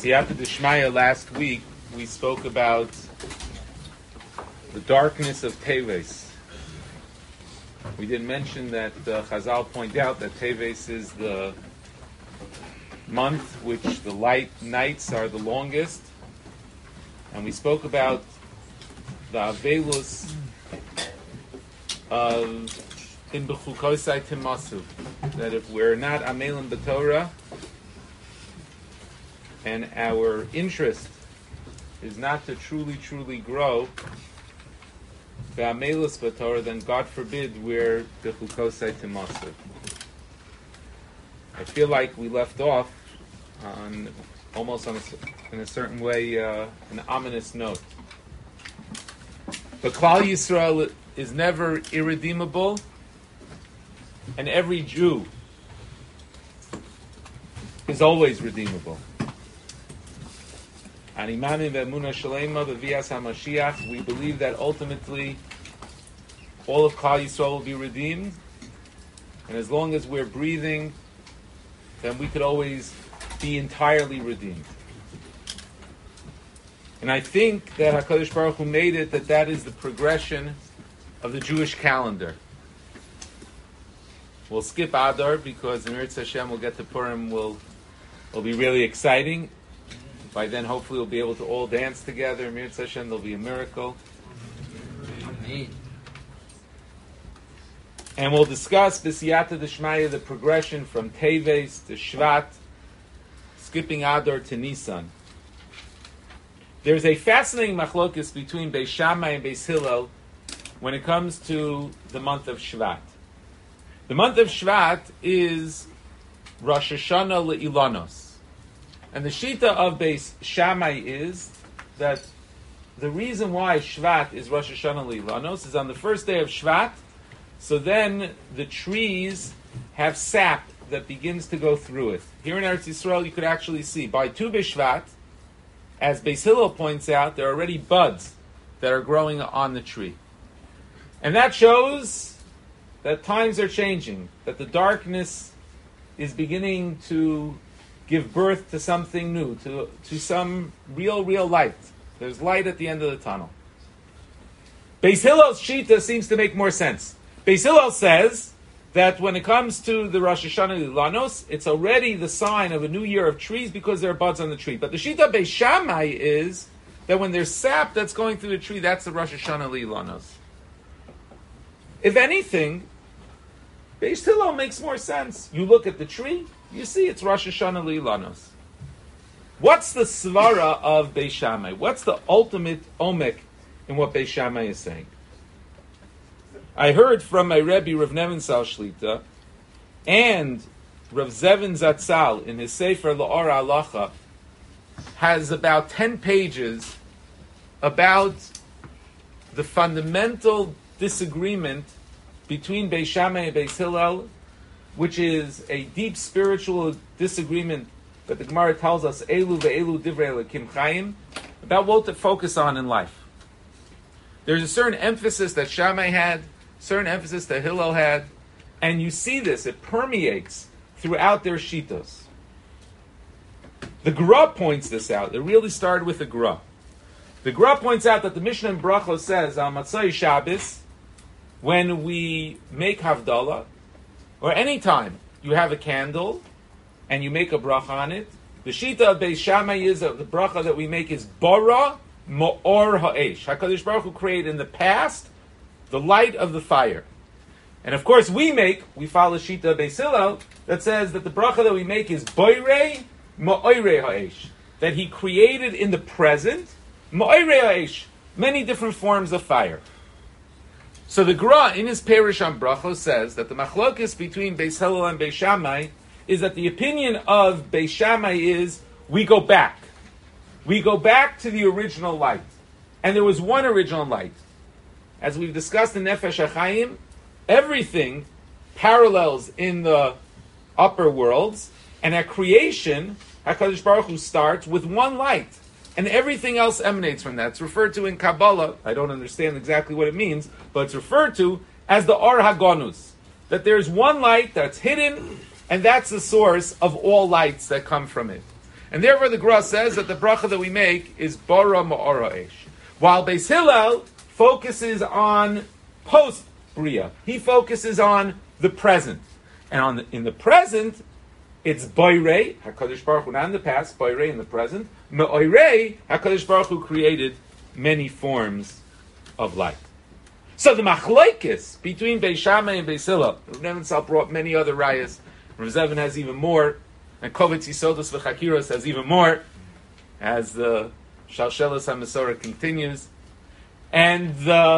Siyata Dishmaya last week, we spoke about the darkness of Teves. We did mention that Chazal point out that Teves is the month which the light nights are the longest. And we spoke about the Avelus of in Bechukosai Timasu, that if we're not Amelim B'Torah, and our interest is not to truly grow, V'amelus B'Torah, then God forbid we're Bechukosai Timasu. I feel like we left off on almost on in a certain way an ominous note. But Klal Yisrael is never irredeemable, and every Jew is always redeemable. We believe that ultimately all of Klal Yisrael will be redeemed, and as long as we're breathing, then we could always be entirely redeemed. And I think that HaKadosh Baruch Hu made it that is the progression of the Jewish calendar. We'll skip Adar because in Eretz Hashem we'll get to Purim, will be really exciting. By then, hopefully, we'll be able to all dance together. In Eretz Hashem, there'll be a miracle. Amen. And we'll discuss B'siyata D'Shmaya, the progression from Teves to Shvat, skipping Adar to Nisan. There's a fascinating machlokes between Beis Shammai and Beis Hillel when it comes to the month of Shvat. The month of Shvat is Rosh Hashanah Le'ilanos. And the Shita of Beis Shammai is that the reason why Shvat is Rosh Hashanah Le'ilanos is on the first day of Shvat, so then the trees have sap that begins to go through it. Here in Eretz Yisrael you could actually see, by Tu B'Shvat, as Beis Hillel points out, there are already buds that are growing on the tree. And that shows that times are changing, that the darkness is beginning to give birth to something new, to some real light. There's light at the end of the tunnel. Beis Hillel's Shita seems to make more sense. Beis Hillel says that when it comes to the Rosh Hashanah Le'ilanos, it's already the sign of a new year of trees because there are buds on the tree. But the Shita Beis Shammai is that when there's sap that's going through the tree, that's the Rosh Hashanah Le'ilanos. If anything, Beis Hillel makes more sense. You look at the tree, you see it's Rosh Hashanah Le'ilanos. What's the svara of Beis Shammai? What's the ultimate omek in what Beis Shammai is saying? I heard from my Rebbe Rav Nevensal Shlita and Rav Zevin Zatzal in his Sefer La'or Halacha has about 10 pages about the fundamental disagreement between Beis Shammai and Beis Hillel, which is a deep spiritual disagreement that the Gemara tells us, Elu ve'elu divrei Elokim Chaim, about what to focus on in life. There's a certain emphasis that Shammai had, certain emphasis that Hillel had, and you see this, it permeates throughout their shitos. The Gra points this out. It really started with the Gra. The Gra points out that the Mishnah in Brachos says, Al Matzai Shabbos, when we make Havdalah, or any time you have a candle and you make a bracha on it, the Shita of Beis Shammai is that the bracha that we make is Bara Ma'or Ha'esh. HaKadosh Baruch Hu created in the past the light of the fire. And of course we follow Shita of Beis Hillel that says that the bracha that we make is Boirei Ma'orei Ha'esh. That he created in the present Ma'orei Ha'esh, many different forms of fire. So the Gra in his Perish on Brachos says that the machlokes between Beis Hillel and Beis Shammai is that the opinion of Beis Shammai is we go back. We go back to the original light. And there was one original light. As we've discussed in Nefesh HaChaim, everything parallels in the upper worlds, and at creation, HaKadosh Baruch Hu starts with one light. And everything else emanates from that. It's referred to in Kabbalah, I don't understand exactly what it means, but it's referred to as the Or HaGonus. That there's one light that's hidden, and that's the source of all lights that come from it. And therefore the Gra says that the bracha that we make is bara ma'ora esh. While Beis Hillel focuses on post-bria. He focuses on the present. And in the present, it's Boirei, HaKadosh Baruch Hu, not in the past, Boirei in the present. Me'oirei, HaKadosh Baruch Hu created many forms of light. So the machlokes between Beis Shammai and Beis Hillel, Rav Nebenzahl brought many other rayas. Rav Zevin has even more, and Kovetz Yisodos v'Chakiros has even more, as the Shalshelos HaMesorah continues. And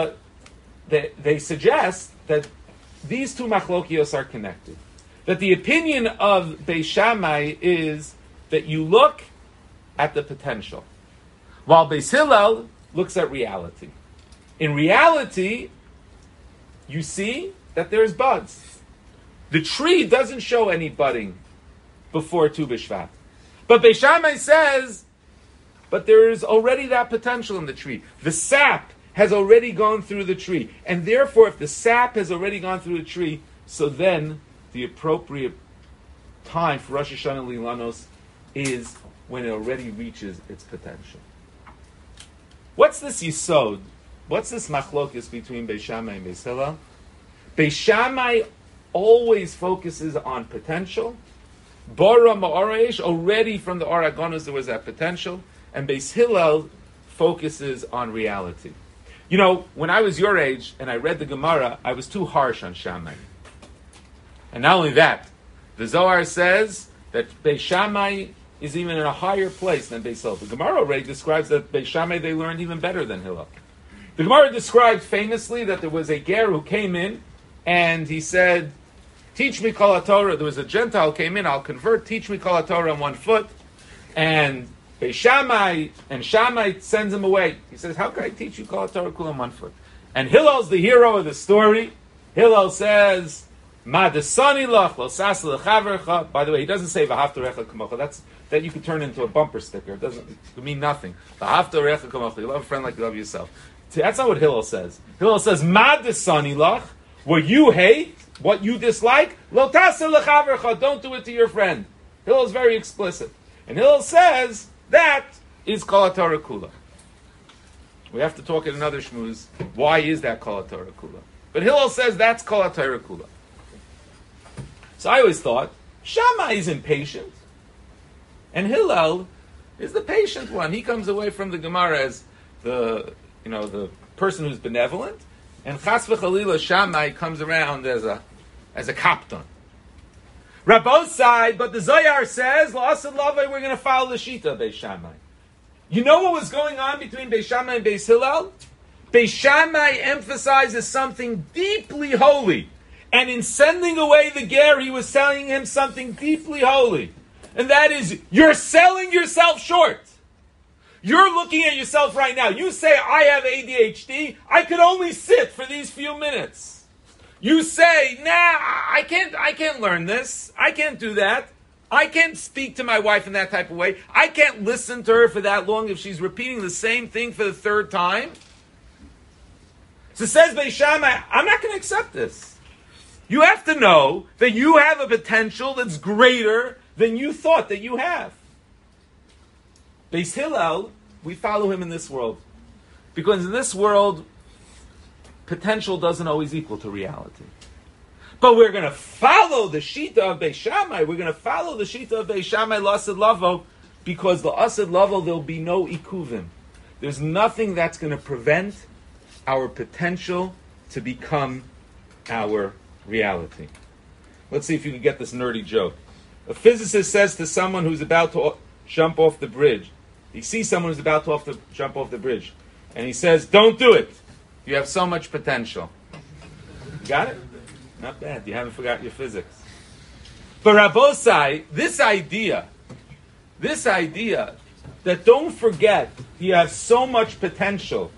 they suggest that these two machlokios are connected. That the opinion of Beis Shammai is that you look at the potential, while Beis Hillel looks at reality. In reality, you see that there's buds. The tree doesn't show any budding before Tu B'Shvat. But Beis Shammai says, but there is already that potential in the tree. The sap has already gone through the tree. And therefore, if the sap has already gone through the tree, so then the appropriate time for Rosh Hashanah Lilanos is when it already reaches its potential. What's this yisod? What's this machlokes between Beis Shammai and Beis Hillel? Beis Shammai always focuses on potential. Bara ma'oresh, already from the Aragonos there was that potential. And Beis Hillel focuses on reality. You know, when I was your age and I read the Gemara, I was too harsh on Shammai. And not only that, the Zohar says that Beis Shammai is even in a higher place than Beis Hillel. The Gemara already describes that Beis Shammai they learned even better than Hillel. The Gemara describes famously that there was a ger who came in and he said, teach me Kol HaTorah. There was a Gentile who came in, I'll convert, teach me Kol HaTorah on 1 foot. And Beis Shammai, and Shammai sends him away. He says, how can I teach you Kol HaTorah Kula on 1 foot? And Hillel's the hero of the story. Hillel says, Ma desani lach lo sas lechavercha. By the way, he doesn't say v'hafta recha kamocha. That you could turn into a bumper sticker. It doesn't mean nothing. V'hafta recha kamocha. You love a friend like you love yourself. See, that's not what Hillel says. Hillel says, Ma desani lach. What you hate, what you dislike, lo tasa lechavercha. Don't do it to your friend. Hillel is very explicit. And Hillel says, that is Kol HaTorah Kula. We have to talk in another shmooze. Why is that Kol HaTorah Kula? But Hillel says that's Kol HaTorah Kula. So I always thought, Shammai is impatient, and Hillel is the patient one. He comes away from the Gemara as the person who's benevolent, and Chas v'Chalila Shammai comes around as a kapton. Rabbo's side, but the Zohar says, La'asad Lavai, we're going to follow the Shita of Beis Shammai. You know what was going on between Beis Shammai and Beis Hillel? Beis Shammai emphasizes something deeply holy. And in sending away the ger, he was telling him something deeply holy. And that is, you're selling yourself short. You're looking at yourself right now. You say, I have ADHD. I could only sit for these few minutes. You say, nah, I can't learn this. I can't do that. I can't speak to my wife in that type of way. I can't listen to her for that long if she's repeating the same thing for the 3rd time. So says Beis Shammai, I'm not going to accept this. You have to know that you have a potential that's greater than you thought that you have. Beis Hillel, we follow him in this world. Because in this world, potential doesn't always equal to reality. But we're going to follow the Shita of Beis Shammai. We're going to follow the Shita of Beis Shammai, L'asad Lavo, because L'asad Lavo, there'll be no ikuvim. There's nothing that's going to prevent our potential to become our reality. Let's see if you can get this nerdy joke. A physicist says to someone who's about to jump off the bridge, he sees someone who's about to jump off the bridge, and he says, don't do it. You have so much potential. You got it? Not bad. You haven't forgotten your physics. But Rabbosai, this idea that don't forget you have so much potential,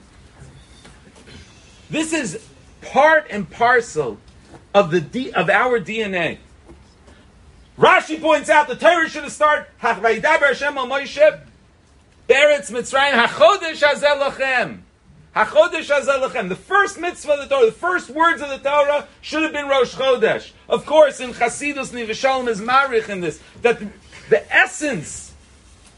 this is part and parcel of our DNA. Rashi points out the Torah should have started Hachvaidaber Hashem al Moshe Beretz Mitzrayim Hachodesh Hazeh Lachem. Hachodesh Hazeh Lachem. The first mitzvah of the Torah, the first words of the Torah should have been Rosh Chodesh. Of course, in Chasidus Nivushalom is marich in this, that the essence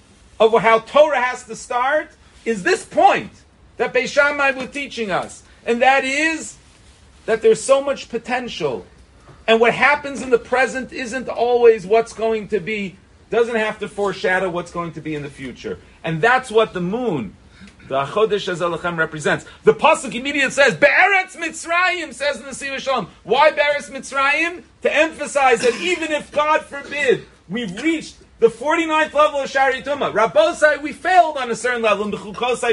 of how Torah has to start is this point that Beis Shammai was teaching us. And that is that there's so much potential. And what happens in the present isn't always what's going to be, doesn't have to foreshadow what's going to be in the future. And that's what the moon, the Chodesh Hazeh represents. The Pasuk immediately says, Be'eretz Mitzrayim, says in the Sivah Shalom. Why Be'eretz Mitzrayim? To emphasize that even if, God forbid, we've reached the 49th level of Shari Tumah, Rabbosai, we failed on a certain level. The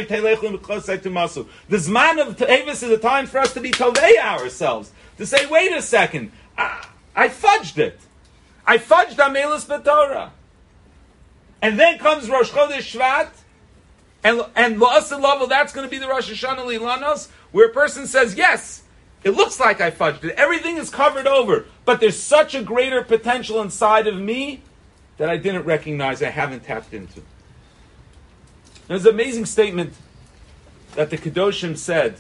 Zman of Tevis is a time for us to be Tovei ourselves. To say, wait a second, I fudged it. I fudged Amelis B'Torah. And then comes Rosh Chodesh Shvat, and La'aseh Lavel, that's going to be the Rosh Hashanah Lilanos, where a person says, yes, it looks like I fudged it. Everything is covered over. But there's such a greater potential inside of me that I didn't recognize, I haven't tapped into. There's an amazing statement that the Kedoshim said.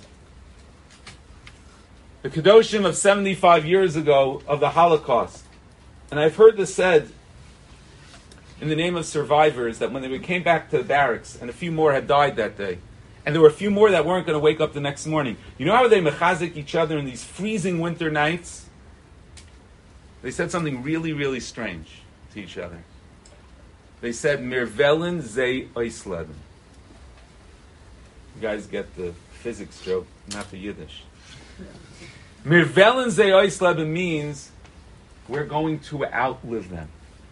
The Kedoshim of 75 years ago of the Holocaust. And I've heard this said in the name of survivors, that when they came back to the barracks, and a few more had died that day, and there were a few more that weren't going to wake up the next morning. You know how they mechazik each other in these freezing winter nights? They said something really, really strange to each other. They said, Mirvelen ze oisleben. You guys get the physics joke, not the Yiddish. Mirvelen ze oisleben means we're going to outlive them.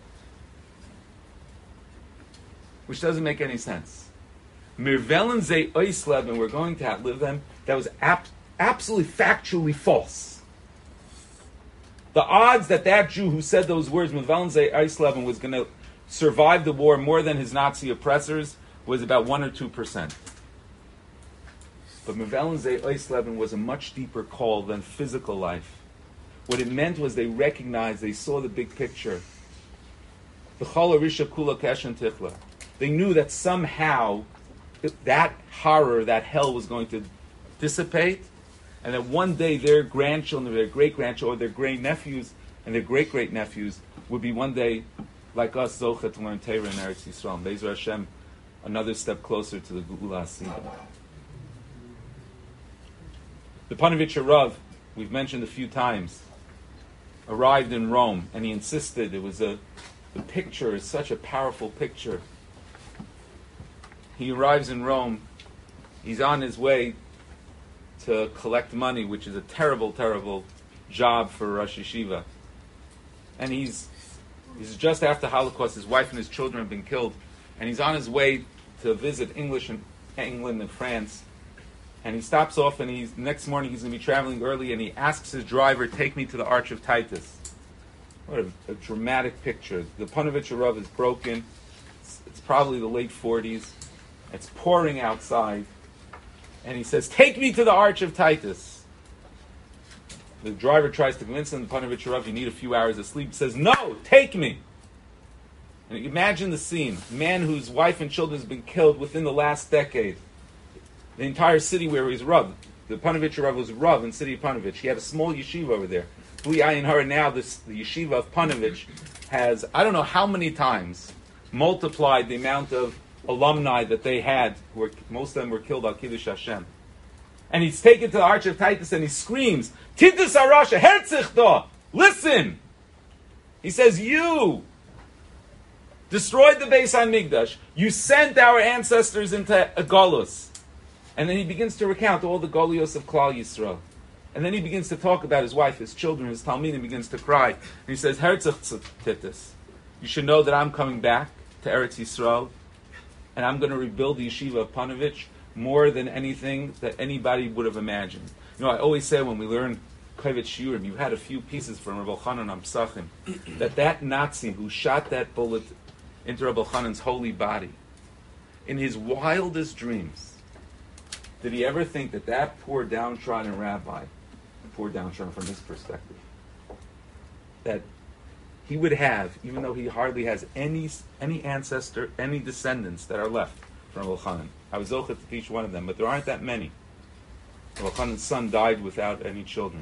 Which doesn't make any sense. Mirvelen ze oisleben, we're going to outlive them. That was absolutely factually false. The odds that that Jew who said those words, Mirvelen ze oisleben, was going to survive the war more than his Nazi oppressors was about 1 or 2%. But Mirvelen ze oisleben was a much deeper call than physical life. What it meant was they recognized, they saw the big picture. V'chol harisha kula keshen tichla. They knew that somehow that horror, that hell was going to dissipate, and that one day their grandchildren, their great-grandchildren, their great-nephews, and their great-great-nephews would be one day like us, Zocha, to learn Torah in Eretz Yisrael. Be'ezer Hashem, another step closer to the Geula Hasidah. The Panovich Rav, we've mentioned a few times, arrived in Rome, and he insisted the picture is such a powerful picture. He arrives in Rome. He's on his way to collect money, which is a terrible, terrible job for Rosh Yeshiva. And he's just after Holocaust. His wife and his children have been killed. And he's on his way to visit England and France. And he stops off, and next morning he's going to be traveling early, and he asks his driver, take me to the Arch of Titus. What a dramatic picture. The Panovich Rav is broken. It's probably the late 40s. It's pouring outside. And he says, take me to the Arch of Titus. The driver tries to convince him, the Panovich Rav, you need a few hours of sleep. He says, no, take me. And imagine the scene. A man whose wife and children has been killed within the last decade. The entire city where he's Rav. The Panovich Rav was Rav in the city of Panovich. He had a small yeshiva over there. Bli Ayin Hara, now the yeshiva of Panovich has, I don't know how many times, multiplied the amount of alumni that they had. Most of them were killed on Kiddush Hashem. And he's taken to the Arch of Titus and he screams, Titus Arasha, Herzichda, listen! He says, you destroyed the Beis HaMikdash. You sent our ancestors into a Golus. And then he begins to recount all the Golios of Klal Yisrael. And then he begins to talk about his wife, his children, his Talmidim, begins to cry. And he says, Herzach Titus, you should know that I'm coming back to Eretz Yisrael, and I'm going to rebuild the yeshiva of Panovich more than anything that anybody would have imagined. You know, I always say when we learn Kovetz Shiurim, you had a few pieces from Rabbi Chanan on Psachim, that Nazi who shot that bullet into Rabbi Chanan's holy body, in his wildest dreams, did he ever think that poor downtrodden rabbi, poor downtrodden from his perspective, that he would have, even though he hardly has any ancestor, any descendants that are left from Rabbi Chanan. I was zochet to teach one of them, but there aren't that many. Rabbi Chanan's son died without any children.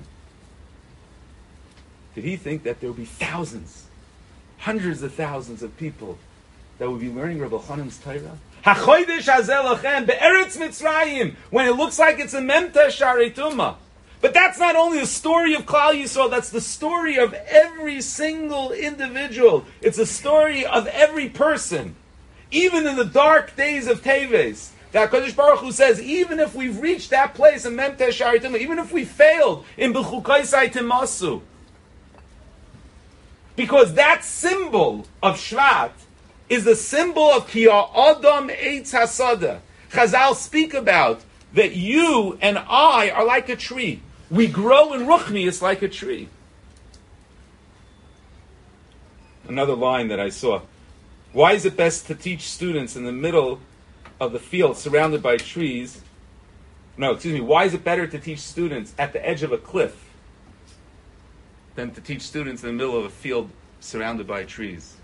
Did he think that there would be thousands, hundreds of thousands of people that would be learning Rabbi Chanan's Torah? HaChodesh Hazeh Lachem Be'eretz Mitzrayim, when it looks like it's a Memta Sharei Tumah. But that's not only the story of Klal Yisrael, that's the story of every single individual. It's a story of every person. Even in the dark days of Teves, that HaKadosh Baruch Hu says, even if we've reached that place in Memte Shari Tumah, even if we failed in B'chukaisai Timasu, because that symbol of Shvat is the symbol of Ki Ha'adam Eitz Hasada. Chazal speak about that you and I are like a tree. We grow in Ruchnius like a tree. Another line that I saw. Why is it best to teach students in the middle of the field surrounded by trees? Why is it better to teach students at the edge of a cliff than to teach students in the middle of a field surrounded by trees?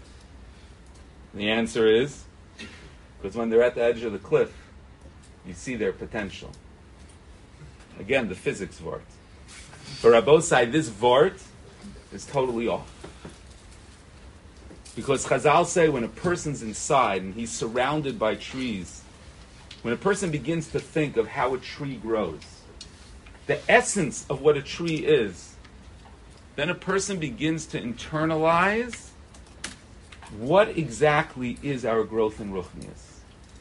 The answer is, because when they're at the edge of the cliff, you see their potential. Again, the physics vort. For Rabbosai, this vort is totally off. Because Chazal say when a person's inside and he's surrounded by trees, when a person begins to think of how a tree grows, the essence of what a tree is, then a person begins to internalize what exactly is our growth in Ruchnius.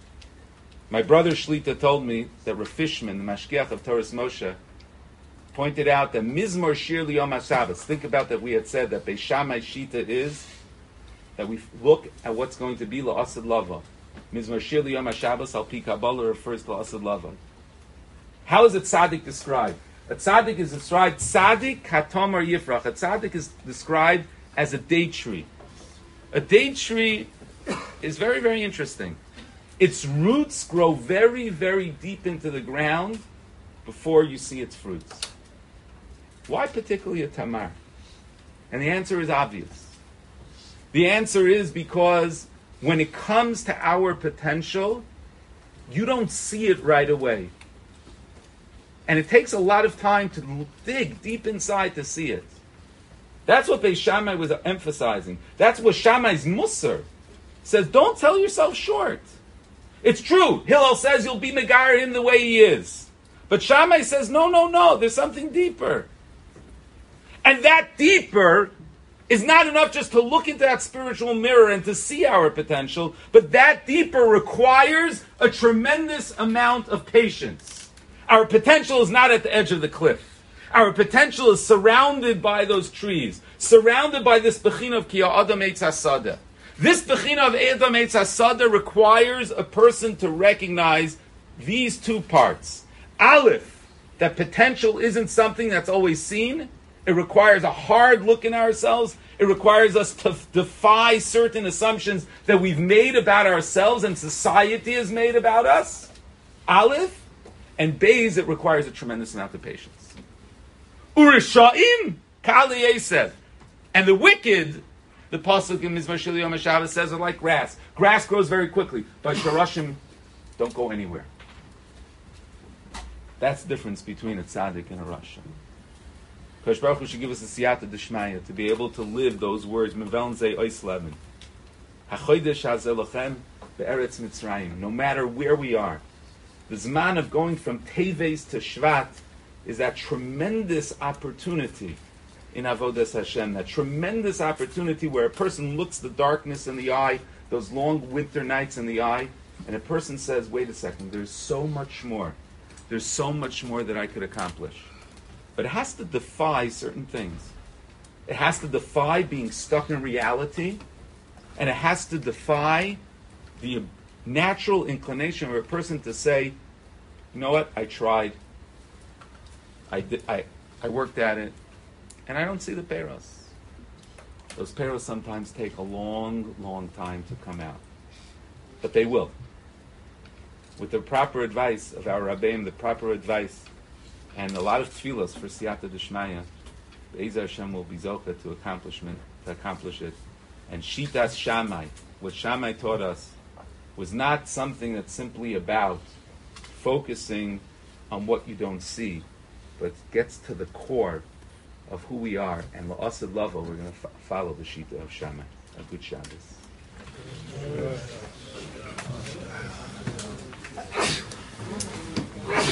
My brother Shlita told me that Rav Fishman, the Mashgiach of Torah Moshe, pointed out that Mizmor Shir Liyom HaShabbos, think about that we had said that Beis Shammai Shita is that we look at what's going to be La'asad Lava. Mizmor Shir Liyom HaShabbos Al Pi Kabbalah refers to La'asad Lava. How is a tzaddik described? A tzaddik is described, tzaddik katomar yifrach. A tzaddik is described as a date tree. A date tree is very, very interesting. Its roots grow very, very deep into the ground before you see its fruits. Why particularly a tamar? And the answer is obvious. The answer is because when it comes to our potential, you don't see it right away. And it takes a lot of time to dig deep inside to see it. That's what Beis Shammai was emphasizing. That's what Shammai's Musar says, don't sell yourself short. It's true. Hillel says you'll be Megar him the way he is. But Shammai says, no, there's something deeper. And that deeper is not enough just to look into that spiritual mirror and to see our potential, but that deeper requires a tremendous amount of patience. Our potential is not at the edge of the cliff. Our potential is surrounded by those trees, surrounded by this Bechina of Ki Ha'adam Eitz Hasada. This Bechina of Adam Eitz Hasada requires a person to recognize these two parts. Aleph, that potential isn't something that's always seen. It requires a hard look in ourselves. It requires us to defy certain assumptions that we've made about ourselves and society has made about us. Aleph. And Beis, it requires a tremendous amount of patience. Urisha'im Kali Yosef. And the wicked, the pasuk in Mizmor Shel Yom HaShabbos says, are like grass. Grass grows very quickly, but Sharashim don't go anywhere. That's the difference between a tzaddik and a rasha. Kosh Baruch Hu should give us a siyata d'shmaya to be able to live those words. Meveln zei ois leben. HaChodesh hazeh lachem be'eretz Mitzrayim. No matter where we are, the zman of going from Teves to Shvat is that tremendous opportunity in Avodas Hashem, that tremendous opportunity where a person looks the darkness in the eye, those long winter nights in the eye, and a person says, wait a second, there's so much more. There's so much more that I could accomplish. But it has to defy certain things. It has to defy being stuck in reality, and it has to defy the natural inclination of a person to say, you know what, I tried, I worked at it, and I don't see the peros. Those peros sometimes take a long, long time to come out. But they will. With the proper advice of our Rabbeim, the proper advice, and a lot of tefillos for siyata d'shmaya, Be'ezer Hashem will be zocha to accomplish it. And Shitas Shammai, what Shammai taught us, was not something that's simply about focusing on what you don't see, but gets to the core of who we are. And La'asad Lava, we're going to follow the Shita of Shammai. A good Shabbos.